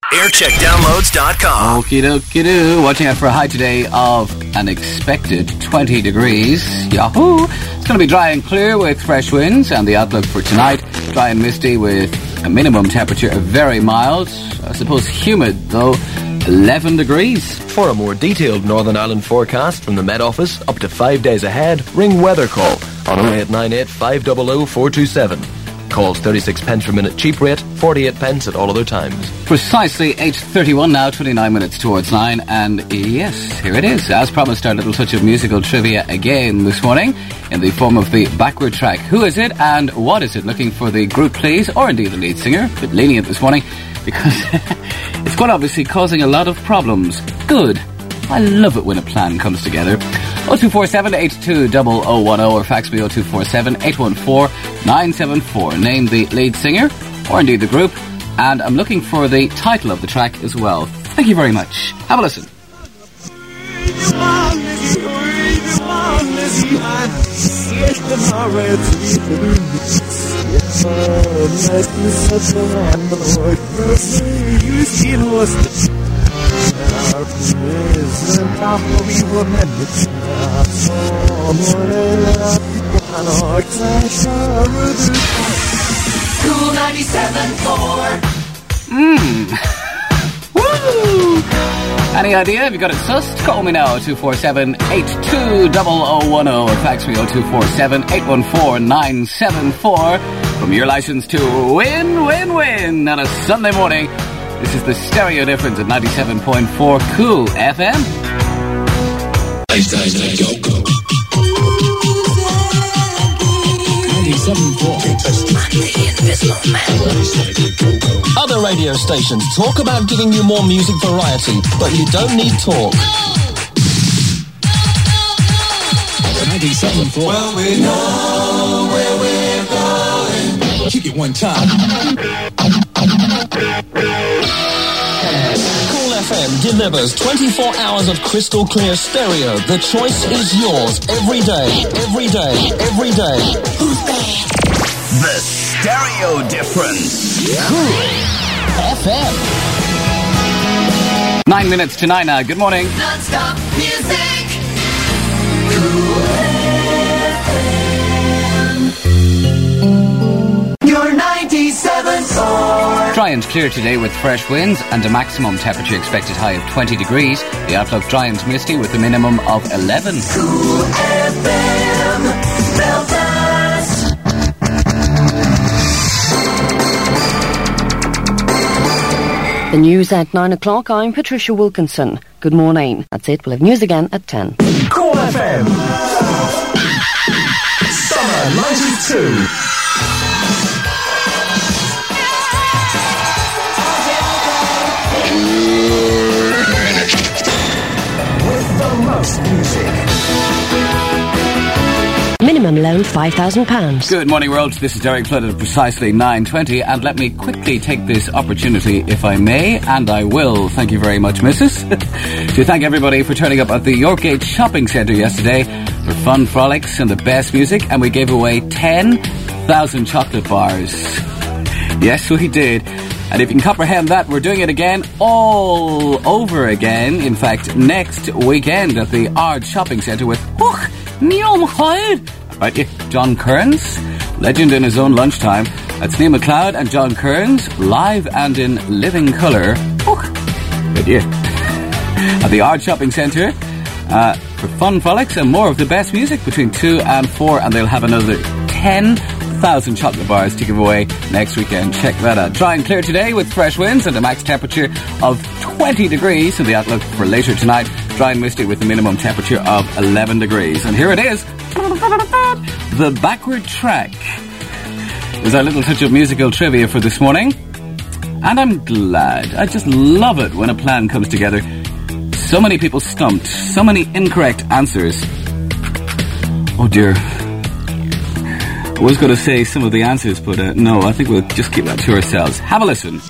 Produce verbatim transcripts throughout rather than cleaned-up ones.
aircheck downloads dot com. Okie dokie doo. Watching out for a high today of an expected twenty degrees. Yahoo! It's going to be dry and clear with fresh winds, and the outlook for tonight, dry and misty with a minimum temperature of very mild. I suppose humid, though, eleven degrees. For a more detailed Northern Ireland forecast from the Met Office, up to five days ahead, ring Weather Call on oh eight nine eight, five hundred, four two seven. Calls thirty-six pence per minute cheap rate, forty-eight pence at all other times. Precisely eight thirty-one now, twenty-nine minutes towards nine, and yes, here it is. As promised, our little touch of musical trivia again this morning in the form of the backward track. Who is it and what is it? Looking for the group, please, or indeed the lead singer. A bit lenient this morning because it's quite obviously causing a lot of problems. Good. I love it when a plan comes together. oh two four seven, eight two zero zero one zero or fax me oh two four seven, eight one four, nine seven four. Name the lead singer or indeed the group, and I'm looking for the title of the track as well. Thank you very much. Have a listen. Cool ninety-seven four. Mmm. Woo! Any idea? Have you got it sussed? Call me now, two four seven, eight two zero zero one zero or fax me oh two four seven, eight one four, nine seven four. From your license to win, win, win on a Sunday morning. This is the stereo difference at ninety-seven point four Cool F M. ninety-seven point four. Other radio stations talk about giving you more music variety, but you don't need talk. ninety-seven point four. Well, we know where we're going. Kick it one time. Cool F M delivers twenty-four hours of crystal clear stereo. The choice is yours every day, every day, every day. Who's there? The stereo difference. Cool F M. Nine minutes to nine now. Good morning. Non-stop music. Cool F M. You're ninety-seven point four. Dry and clear today with fresh winds and a maximum temperature expected high of twenty degrees. The outlook dry and misty with a minimum of eleven. Cool F M. Belfast. The news at nine o'clock. I'm Patricia Wilkinson. Good morning. That's it. We'll have news again at ten. Cool F M. Summer ninety-two. With the most music. Minimum loan five thousand pounds. Good morning, world. This is Derek Flood at precisely nine twenty, and let me quickly take this opportunity, if I may, and I will, thank you very much, Missus to thank everybody for turning up at the Yorkgate Shopping Centre yesterday for fun frolics and the best music, and we gave away ten thousand chocolate bars. Yes, we did. And if you can comprehend that, we're doing it again, all over again. In fact, next weekend at the Ard Shopping Centre with oh, Neil McLeod. Right, yeah, John Kearns, legend in his own lunchtime. That's Neil McLeod and John Kearns, live and in living colour. Oh, good year. At the Ard Shopping Centre uh, for fun frolics and more of the best music between two and four, and they'll have another ten thousand chocolate bars to give away next weekend. Check that out. Dry and clear today with fresh winds and a max temperature of twenty degrees. And the outlook for later tonight, dry and misty with a minimum temperature of eleven degrees. And here it is, the backward track. Is our little touch of musical trivia for this morning. And I'm glad. I just love it when a plan comes together. So many people stumped. So many incorrect answers. Oh dear. I was going to say some of the answers, but uh, no, I think we'll just keep that to ourselves. Have a listen.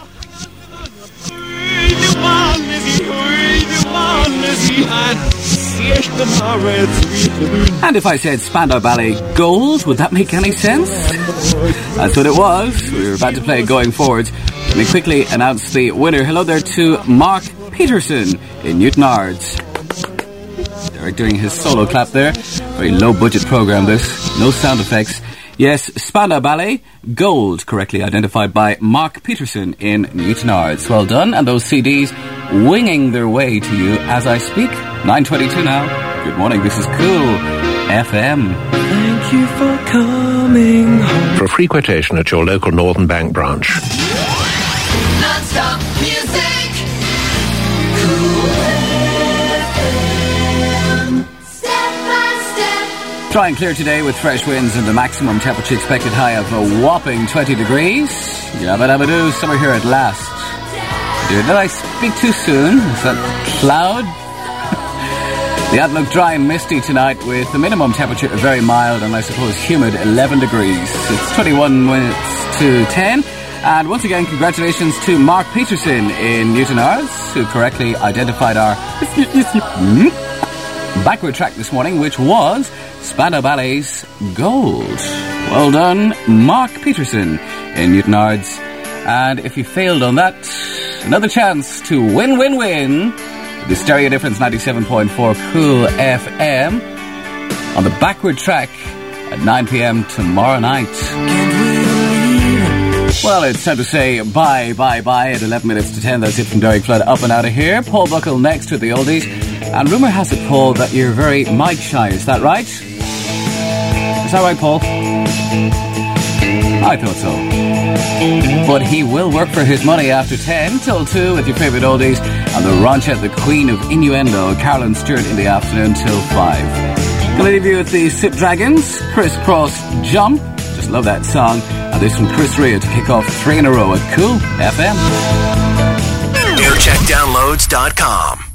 And if I said Spandau Ballet Gold, would that make any sense? That's what it was. We were about to play Going Forward. Let me quickly announce the winner. Hello there to Mark Peterson in Newton Ards. Derek doing his solo clap there. Very low budget program this. No sound effects. Yes, Spandau Ballet, gold, correctly identified by Mark Peterson in Newton Ards. Well done. And those C Ds winging their way to you as I speak. nine twenty-two now. Good morning. This is Cool F M. Thank you for coming home. For a free quotation at your local Northern Bank branch. Non-stop music. Cool F M. Step by step. Dry and clear today with fresh winds and the maximum temperature expected high of a whopping twenty degrees. Yabba dabba doo, summer here at last. Did I speak too soon? Is that cloud? The outlook dry and misty tonight with the minimum temperature very mild and I suppose humid eleven degrees. It's twenty-one minutes to ten. And once again, congratulations to Mark Peterson in Newton Ards, who correctly identified our backward track this morning, which was Spandau Ballet's Gold. Well done, Mark Peterson in Newton Ards. And if you failed on that, another chance to win, win, win the Stereo Difference ninety-seven point four Cool F M on the backward track at nine p.m. tomorrow night. Well, it's time to say bye, bye, bye at eleven minutes to ten. That's it from Derek Flood, up and out of here. Paul Buckle next with the oldies. And rumour has it, Paul, that you're very mic shy. Is that right? Is that right, Paul? I thought so. But he will work for his money after ten till two with your favourite oldies. And the Ronchette, the queen of innuendo, Carolyn Stewart in the afternoon till five. Gonna leave you with the Sip Dragons, Crisscross Jump. Just love that song. And this from Chris Rea to kick off three in a row at Cool F M. aircheck downloads dot com